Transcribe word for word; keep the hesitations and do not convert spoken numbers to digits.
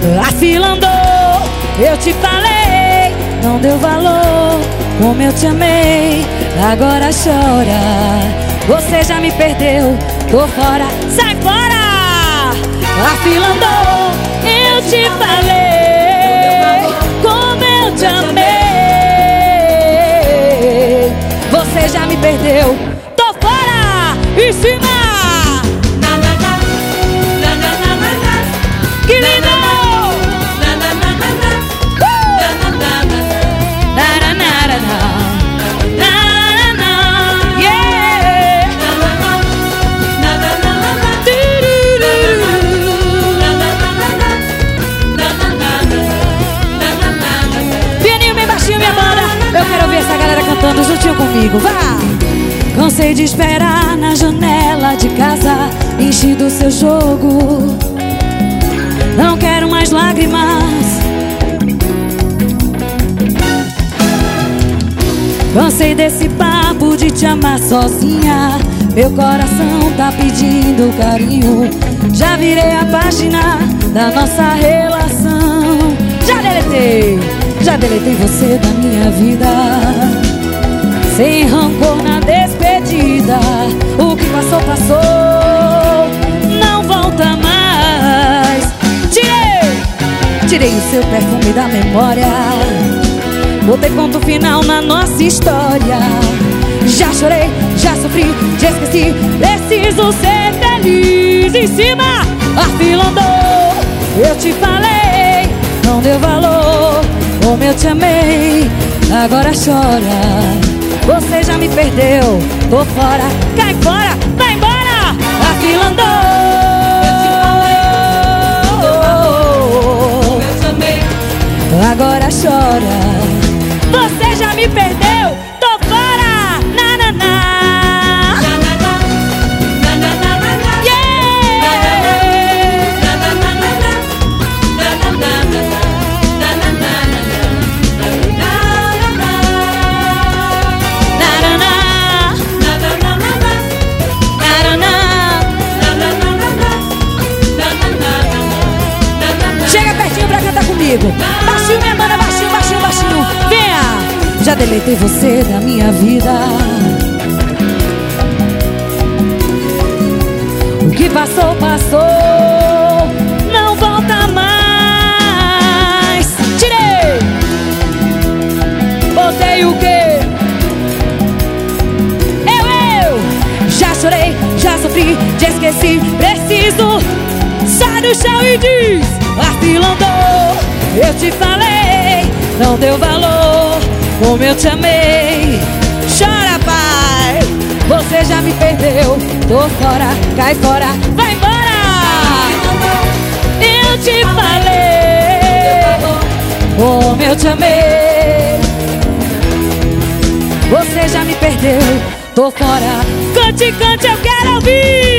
A fila andou, eu te falei, não deu valor, como eu te amei, agora chora. Você já me perdeu, tô fora, sai fora. A fila andou, eu te falei, como eu te amei. Você já me perdeu, tô fora, em cima. Que lindo! Pianinho bem baixinho, minha banda. Eu quero ver essa galera cantando juntinho comigo. Vá! Cansei de esperar na janela de casa, enchi do seu jogo. Não quero mais lágrimas. Cansei desse papo de te amar sozinha. Meu coração tá pedindo carinho. Já virei a página da nossa relação. Já deletei, já deletei você da minha vida. Sem rancor na despedida. O que passou, passou, não volta mais. Tirei, tirei o seu perfume da memória. Botei ponto final na nossa história. Já chorei, já sofri, já esqueci. Preciso ser feliz. Em cima, a fila andou, eu te falei, não deu valor, como eu te amei, agora chora. Você já me perdeu, tô fora, cai fora, vai embora. A fila andou, eu te amei, agora chora. Você já me perdeu, tô fora, na na na. Chega pertinho pra cantar comigo. Baixinho, minha banda, baixinho, baixinho, baixinho. Venha! Já deletei você da minha vida. O que passou, passou, não volta mais. Tirei, botei o quê? Eu, eu já chorei, já sofri, já esqueci. Preciso, sai do chão e diz: a fila andou, eu te falei, não deu valor, como eu te amei. Chora, pai, você já me perdeu, tô fora, cai fora, vai embora. Eu te falei, como eu te amei. Você já me perdeu, tô fora. Cante, cante, eu quero ouvir.